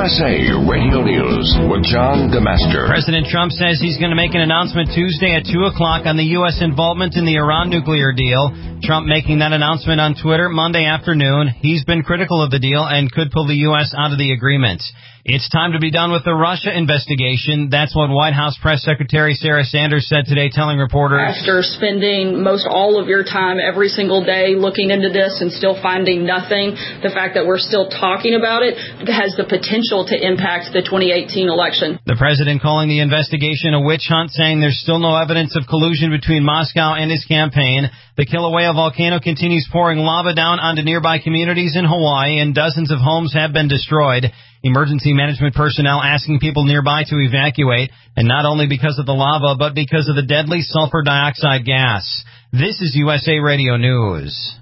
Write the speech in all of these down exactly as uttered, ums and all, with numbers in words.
S A Radio News with John DeMaster. President Trump says he's going to make an announcement Tuesday at two o'clock on the U S involvement in the Iran nuclear deal. Trump making that announcement on Twitter Monday afternoon. He's been critical of the deal and could pull the U S out of the agreement. It's time to be done with the Russia investigation. That's what White House Press Secretary Sarah Sanders said today, telling reporters, after spending most all of your time every single day looking into this and still finding nothing, the fact that we're still talking about it has the potential to impact the twenty eighteen election. The president calling the investigation a witch hunt, saying there's still no evidence of collusion between Moscow and his campaign. The Kilauea volcano continues pouring lava down onto nearby communities in Hawaii, and dozens of homes have been destroyed. Emergency management personnel asking people nearby to evacuate, and not only because of the lava, but because of the deadly sulfur dioxide gas. This is U S A Radio News.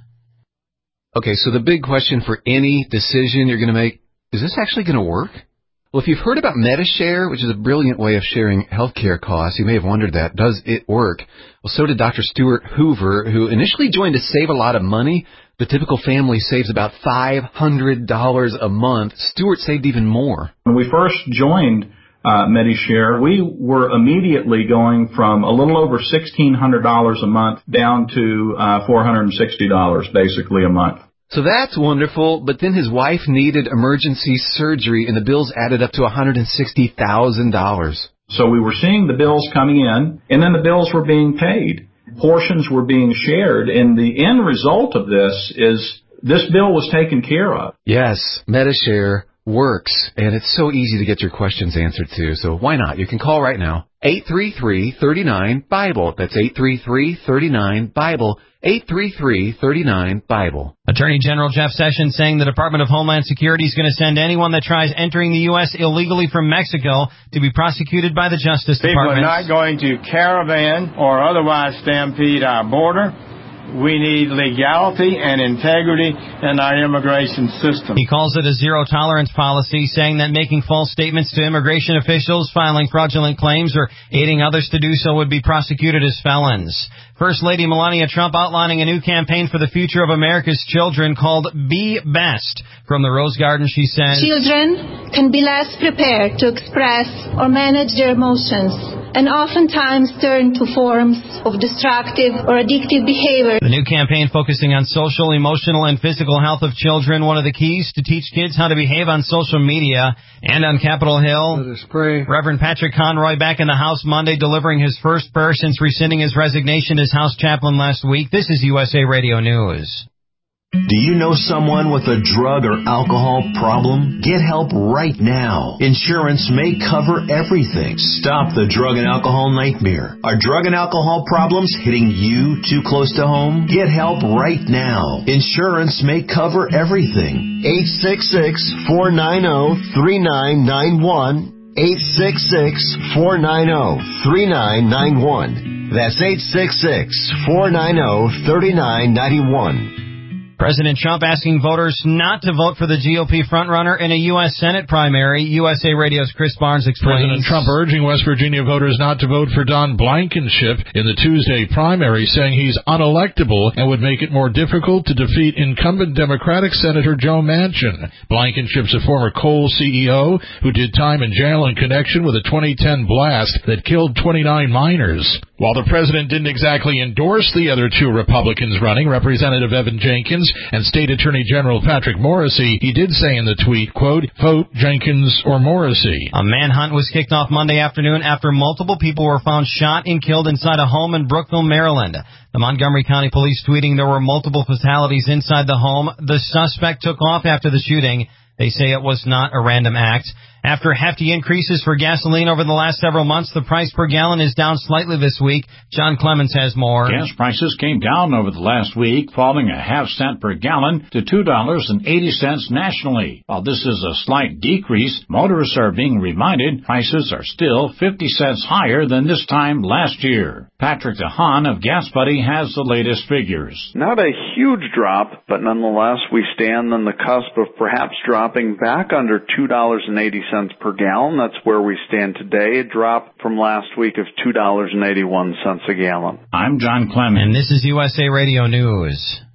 Okay, so the big question for any decision you're going to make, is this actually going to work? Well, if you've heard about MediShare, which is a brilliant way of sharing healthcare costs, you may have wondered that. Does it work? Well, so did Doctor Stuart Hoover, who initially joined to save a lot of money. The typical family saves about five hundred dollars a month. Stuart saved even more. When we first joined uh, MediShare, we were immediately going from a little over sixteen hundred dollars a month down to uh, four hundred sixty dollars basically a month. So that's wonderful, but then his wife needed emergency surgery, and the bills added up to one hundred sixty thousand dollars. So we were seeing the bills coming in, and then the bills were being paid. Portions were being shared, and the end result of this is this bill was taken care of. Yes, MediShare works, and it's so easy to get your questions answered too, so why not? You can call right now, eight three three, three nine, BIBLE. That's eight three three, three nine, BIBLE, eight three three, three nine, BIBLE. Attorney General Jeff Sessions saying the Department of Homeland Security is going to send anyone that tries entering the U S illegally from Mexico to be prosecuted by the Justice Department. People are not going to caravan or otherwise stampede our border. We need legality and integrity in our immigration system. He calls it a zero-tolerance policy, saying that making false statements to immigration officials, filing fraudulent claims, or aiding others to do so would be prosecuted as felons. First Lady Melania Trump outlining a new campaign for the future of America's children called Be Best. From the Rose Garden, she says, children can be less prepared to express or manage their emotions, and oftentimes turn to forms of destructive or addictive behavior. The new campaign focusing on social, emotional, and physical health of children, one of the keys to teach kids how to behave on social media. And on Capitol Hill, let us pray. Reverend Patrick Conroy back in the House Monday delivering his first prayer since rescinding his resignation as House chaplain last week. This is U S A Radio News. Do you know someone with a drug or alcohol problem? Get help right now. Insurance may cover everything. Stop the drug and alcohol nightmare. Are drug and alcohol problems hitting you too close to home? Get help right now. Insurance may cover everything. eight six six, four nine zero, three nine nine one. eight six six, four nine zero, three nine nine one. That's eight six six, four nine zero, three nine nine one. President Trump asking voters not to vote for the G O P frontrunner in a U S Senate primary. U S A Radio's Chris Barnes explains. President Trump urging West Virginia voters not to vote for Don Blankenship in the Tuesday primary, saying he's unelectable and would make it more difficult to defeat incumbent Democratic Senator Joe Manchin. Blankenship's a former Kohl C E O who did time in jail in connection with a twenty ten blast that killed twenty-nine miners. While the president didn't exactly endorse the other two Republicans running, Representative Evan Jenkins and State Attorney General Patrick Morrisey, he did say in the tweet, quote, vote Jenkins or Morrisey. A manhunt was kicked off Monday afternoon after multiple people were found shot and killed inside a home in Brookville, Maryland. The Montgomery County Police tweeting there were multiple fatalities inside the home. The suspect took off after the shooting. They say it was not a random act. After hefty increases for gasoline over the last several months, the price per gallon is down slightly this week. John Clemens has more. Gas prices came down over the last week, falling a half cent per gallon to two dollars and eighty cents nationally. While this is a slight decrease, motorists are being reminded prices are still fifty cents higher than this time last year. Patrick DeHaan of Gas Buddy has the latest figures. Not a huge drop, but nonetheless we stand on the cusp of perhaps dropping back under two dollars and eighty cents per gallon. That's where we stand today. A drop from last week of two dollars and eighty-one cents a gallon. I'm John Clemens. And this is U S A Radio News.